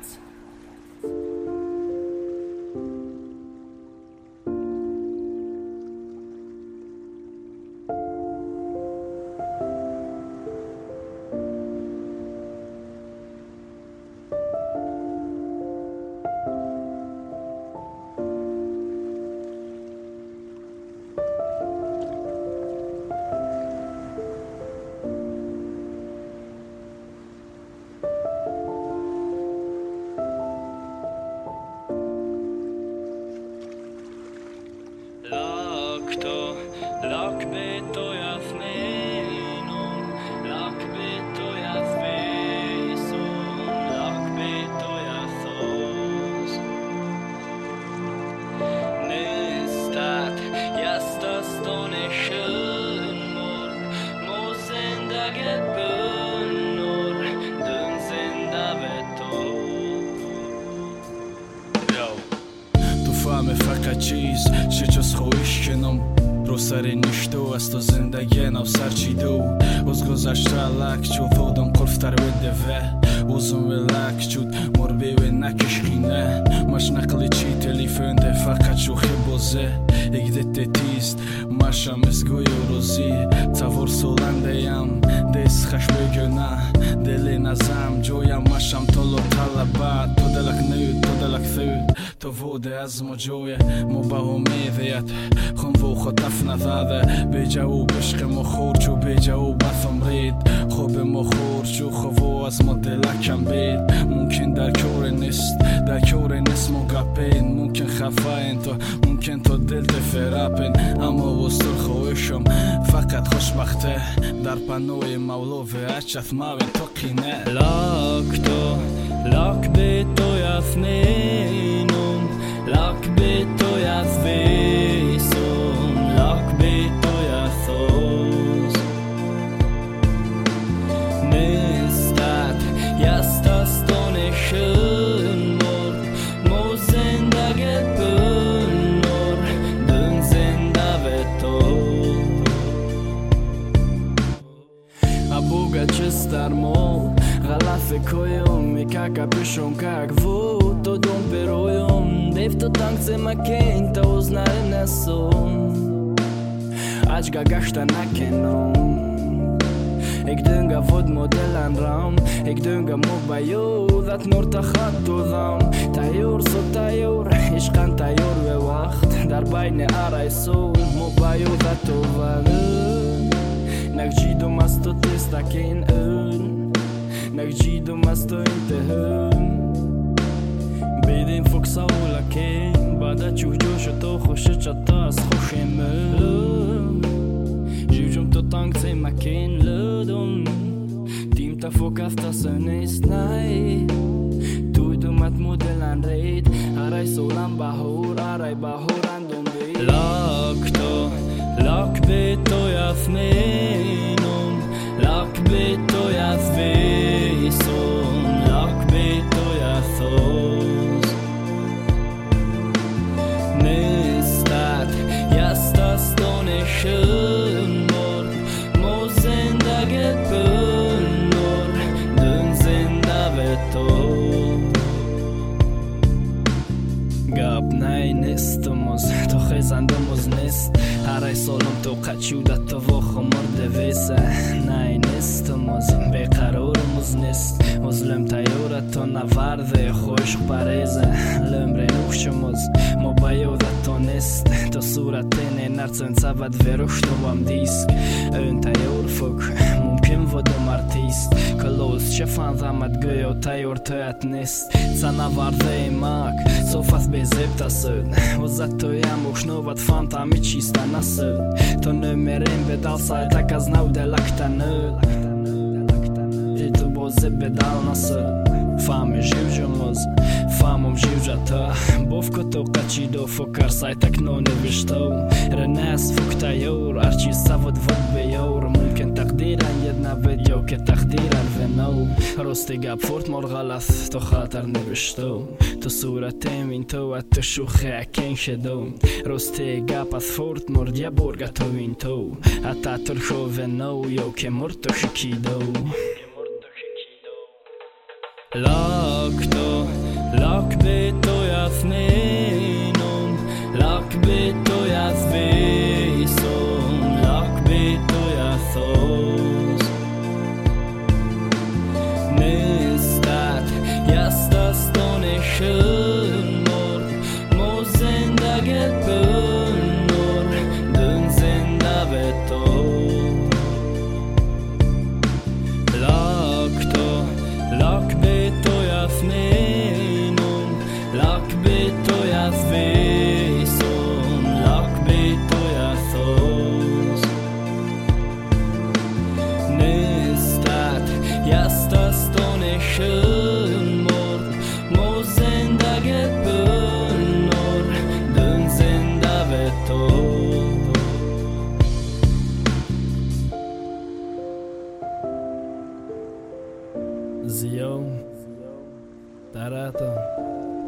Lak byto jasminom, lak byto jasvisom, lak byto jasos. Nistat jastas stone schönmord, mosenda gebönnor, dönsenda veto. تو فهم فقط چیز چه جز خویش کنم رو سر نشتو از تو زندگی نو سرچیدو از گذشته لک چو فودم قرفتر و دوه اوزم و لک چود مربی و نکشخینه مش نقلی چی تلیفونده فقط شوخی بازه اگدت تیست ماشم ازگوی و روزی تاور سولنده یم دیس خش بگنه دلی نزم جویم ماشم تولو طلبت تو دلک نود تو دلک ثود تو ووده از مجوی مبا امیدیت خون و خطف نزده بیجا و بشق مخور چو بیجا و بثم رید خوب مخور چو خوو از مدلکم بید ممکن در کور نیست در کور نیست مگپین ممکن خفاین تو ممکن تو دل تفرپین اما وستر خویشم فقط خوشبخته در پنوی مولو و اچت ماوین تو قینه Lak byto jasminom, lak byto jasvisom, lak byto jasos. Nistat jastas stone schönmord, mosenda gebönnor, dönsenda veto. Abuga čistar mol غلاف کویم میکاکا پیشم کاک وود تو دم پیرویم دیف تو تانکس مکین تا اوزنار نسوم اجگا گشتا نکنم ik dönga vod modellen ram ik dönga mobayo dat nur تخط دودم تایور سو تایور عشقان تایور و وقت در بین آرای سول موبایو dat اوون نگجیدو مستو تستاکین اون نجيدو مستو انتهم بيدين فوق صولكين بعد تشوف جوش تو خوش تشطاس خوشم جيجم تو تانك زي ما كين لدم تيم تا فوق افتا سنيس ناي تو مات مودلان ريد اراي سولان باهور اراي باهور عندهم بيت لاك بيتو ياسمينم لاك بيتو jasvisom, lak byto jasos. Nistat jastas stone schönmord, mosenda gebönnor, dönsenda veto. Gab nej nistomos, to chezandomos nist. Aray solom to qachuda to vocho morde vese. Nej nistomos, beqaroromos nist. Mozlem tayora to navarde, خوش pareze. Lembre nuxomos, mobayo da to nist. To suratene narcen savat veroshtovam disk. Ön tayor fok, mumkin vodom artist. Kalos shafan zamat goyo tayor toyat nist. Ca navarde imak, sofas bezepta söd. Ozat to jam uxnovat fanta mi čista na söd. To numerin bedal sajta kaznau de lakta nöl. Že to boze bedal na söd. Fame živžomoz, famom živžata. Bovko to qačido fokar sajta kno ne vishtou. Renas fokta yor, arči savod vod be yor. Mumkin taqdiran jedna video ke taqdiran venou. Rosti gab fort mor ghalas, to khatar ne vishtou. To suratem in to at to shuche aken shedou. Rosti gab as fort mor dia borga to in to. Ata turkho venou yo ke morto shikidou. Lak to betoyat meinum, lak betoyat vesom, lak betoyat os. Nestat, jastas tone schönmord, mo zendaget bönnor, dun zenda betor. Lak betoyat meinum, lak betoyat vesom, lak betoyat os. Nestat, jastas tone schönmord, mo zendaget bönnor, dun zenda betor. Zio, tarata.